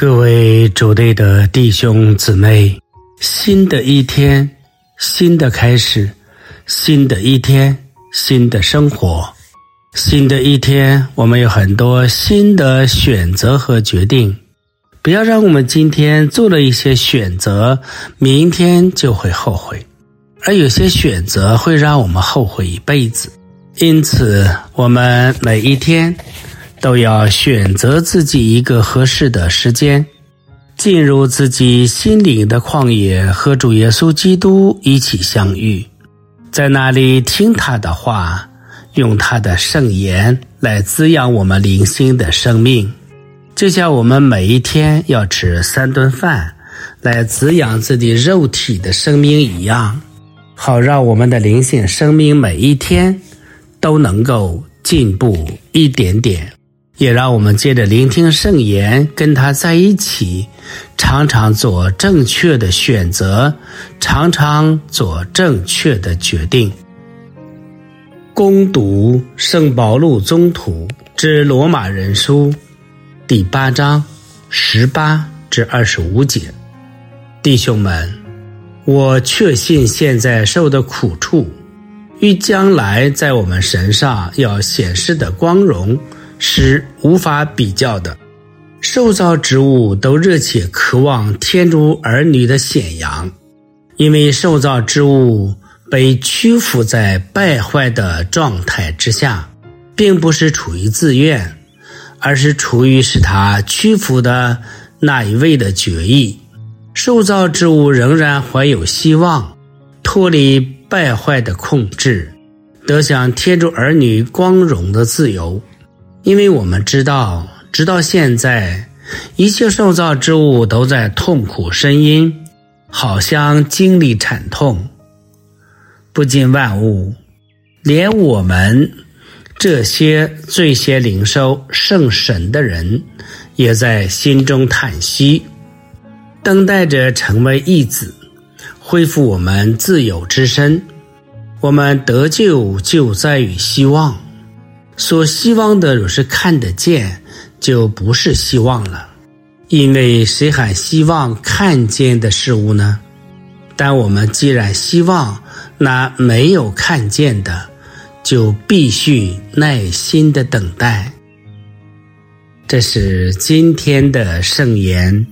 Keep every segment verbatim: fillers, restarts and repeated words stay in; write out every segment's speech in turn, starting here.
各位主内的弟兄姊妹，新的一天，新的开始，新的一天，新的生活，新的一天，我们有很多新的选择和决定。不要让我们今天做了一些选择，明天就会后悔，而有些选择会让我们后悔一辈子。因此，我们每一天都要选择自己一个合适的时间，进入自己心灵的旷野，和主耶稣基督一起相遇，在那里听他的话，用他的圣言来滋养我们灵性的生命。就像我们每一天要吃三顿饭来滋养自己肉体的生命一样，好让我们的灵性生命每一天都能够进步一点点，也让我们借着聆听圣言，跟他在一起，常常做正确的选择，常常做正确的决定。攻读圣保禄宗徒之罗马人书第八章十八至二十五节。弟兄们，我确信现在受的苦处与将来在我们身上要显示的光荣是无法比较的。受造之物都热切渴望天主儿女的显扬，因为受造之物被屈服在败坏的状态之下，并不是出于自愿，而是出于使他屈服的那一位的决意。受造之物仍然怀有希望，脱离败坏的控制，得享天主儿女光荣的自由。因为我们知道，直到现在，一切受造之物都在痛苦呻吟，好像经历惨痛。不仅万物，连我们这些最先领受圣神的人，也在心中叹息，等待着成为义子，恢复我们自由之身。我们得救就在于希望，所希望的若是看得见，就不是希望了，因为谁还希望看见的事物呢？但我们既然希望那没有看见的，就必须耐心的等待。这是今天的圣言。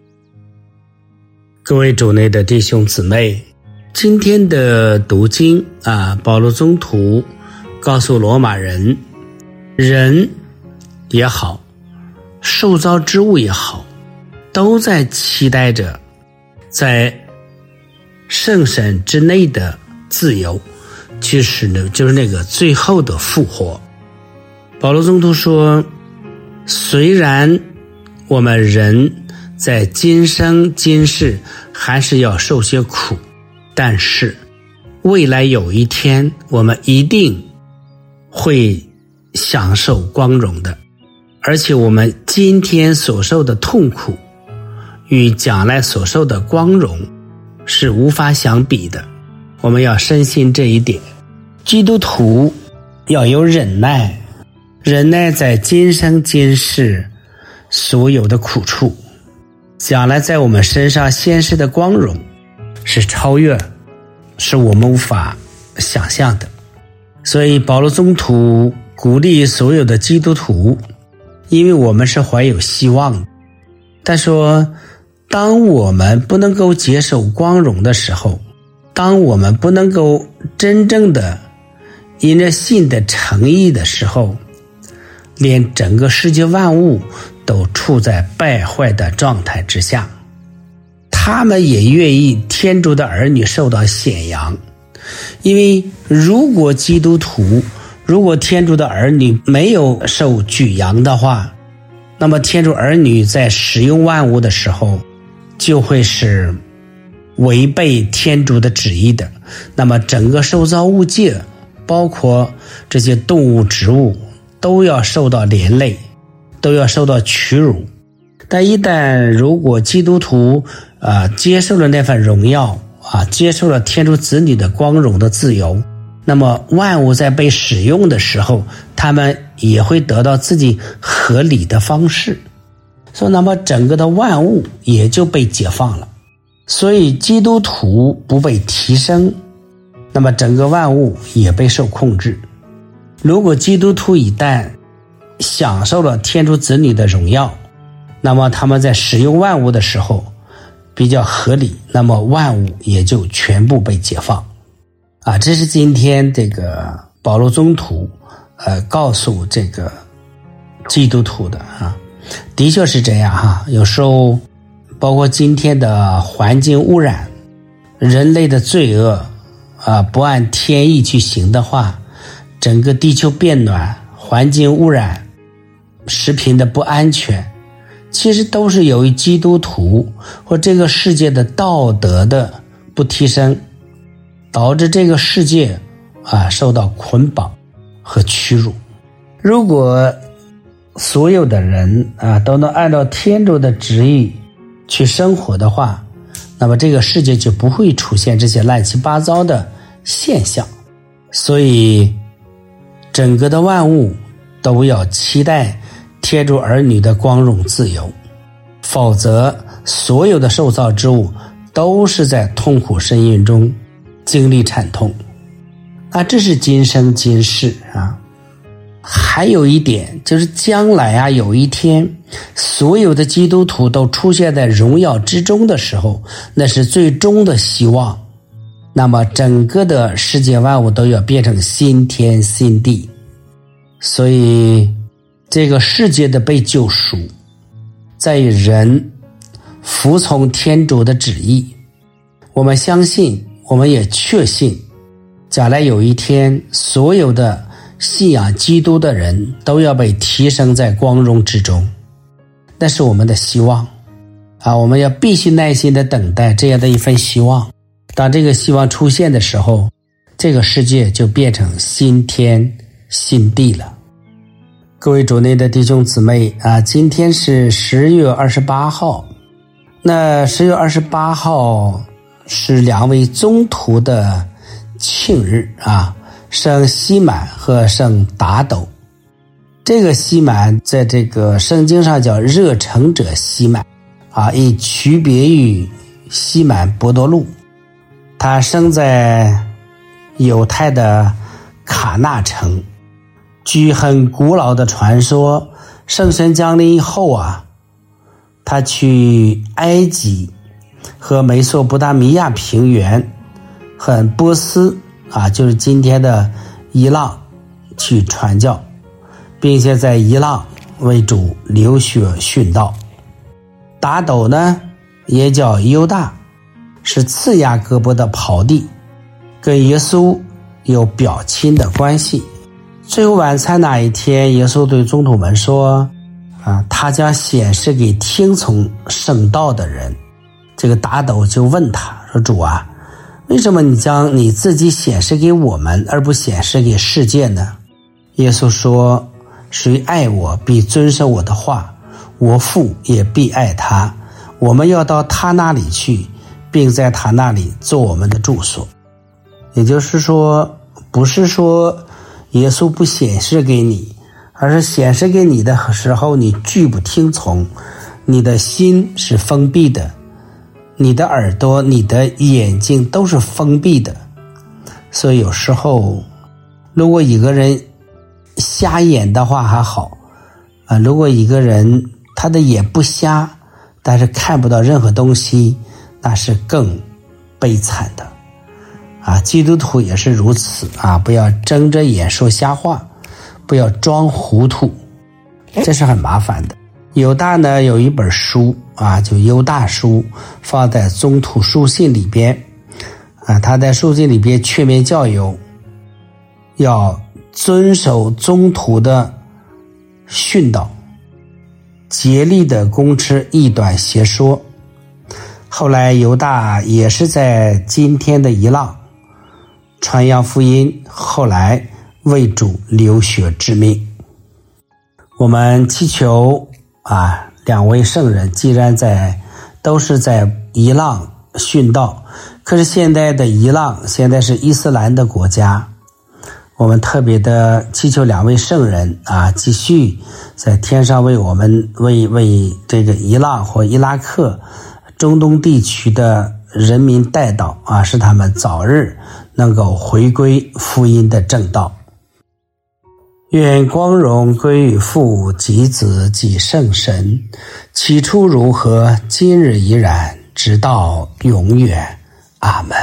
各位主内的弟兄姊妹，今天的读经啊，保禄宗徒告诉罗马人，人也好，受造之物也好，都在期待着在圣神之内的自由，其实呢，就是那个最后的复活。保禄宗徒说，虽然我们人在今生今世还是要受些苦，但是未来有一天我们一定会享受光荣的，而且我们今天所受的痛苦与将来所受的光荣是无法相比的。我们要深信这一点。基督徒要有忍耐，忍耐在今生今世所有的苦处，将来在我们身上显示的光荣是超越，是我们无法想象的。所以保禄宗徒鼓励所有的基督徒，因为我们是怀有希望的。他说，当我们不能够接受光荣的时候，当我们不能够真正的因着信的诚意的时候，连整个世界万物都处在败坏的状态之下，他们也愿意天主的儿女受到显扬。因为如果基督徒，如果天主的儿女没有受举扬的话，那么天主儿女在使用万物的时候就会是违背天主的旨意的，那么整个受造物界，包括这些动物植物，都要受到连累，都要受到屈辱。但一旦如果基督徒啊、呃、接受了那份荣耀啊，接受了天主子女的光荣的自由，那么万物在被使用的时候，他们也会得到自己合理的方式。 说那么整个的万物也就被解放了。所以基督徒不被提升，那么整个万物也被受控制。如果基督徒一旦享受了天主子女的荣耀，那么他们在使用万物的时候比较合理，那么万物也就全部被解放。啊，这是今天这个保禄宗徒呃告诉这个基督徒的啊，的确是这样哈。有时候包括今天的环境污染，人类的罪恶啊，不按天意去行的话，整个地球变暖，环境污染，食品的不安全，其实都是由于基督徒或这个世界的道德的不提升，导致这个世界啊受到捆绑和屈辱。如果所有的人啊都能按照天主的旨意去生活的话，那么这个世界就不会出现这些乱七八糟的现象。所以整个的万物都要期待天主儿女的光荣自由，否则所有的受造之物都是在痛苦呻吟中经历惨痛。啊，这是今生今世啊。还有一点就是将来啊，有一天所有的基督徒都出现在荣耀之中的时候，那是最终的希望。那么整个的世界万物都要变成新天新地。所以这个世界的被救赎在于人服从天主的旨意。我们相信，我们也确信，将来有一天所有的信仰基督的人都要被提升在光荣之中。那是我们的希望啊，我们要必须耐心的等待这样的一份希望。当这个希望出现的时候，这个世界就变成新天新地了。各位主内的弟兄姊妹啊，今天是十月二十八号。那十月二十八号是两位宗徒的庆日啊，圣西满和圣达斗。这个西满在这个圣经上叫热诚者西满啊，以区别于西满伯多禄。他生在犹太的卡纳城。据很古老的传说，圣神降临以后啊，他去埃及和美索不达米亚平原和波斯啊，就是今天的伊朗去传教，并且在伊朗为主留学殉道。达斗呢也叫犹大，是次雅各伯的袍弟，跟耶稣有表亲的关系。最后晚餐那一天，耶稣对宗徒们说啊，他将显示给听从圣道的人。这个达斗就问他说，主啊，为什么你将你自己显示给我们，而不显示给世界呢？耶稣说，谁爱我，必遵守我的话，我父也必爱他，我们要到他那里去，并在他那里做我们的住所。也就是说，不是说耶稣不显示给你，而是显示给你的时候你拒不听从，你的心是封闭的，你的耳朵你的眼睛都是封闭的。所以有时候如果一个人瞎眼的话还好啊，如果一个人他的眼不瞎，但是看不到任何东西，那是更悲惨的啊。基督徒也是如此啊，不要睁着眼说瞎话，不要装糊涂，这是很麻烦的。犹大呢有一本书啊，就犹大书，放在宗徒书信里边啊，他在书信里边劝勉教友要遵守宗徒的训导，竭力的公持异端邪说。后来犹大也是在今天的伊朗传扬福音，后来为主流血致命。我们祈求啊，两位圣人既然在都是在伊朗殉道，可是现在的伊朗现在是伊斯兰的国家我们特别的祈求两位圣人啊，继续在天上为我们为为这个伊朗或伊拉克中东地区的人民代祷啊，使他们早日能够回归福音的正道。愿光荣归于父及子及圣神，起初如何，今日依然，直到永远。阿们。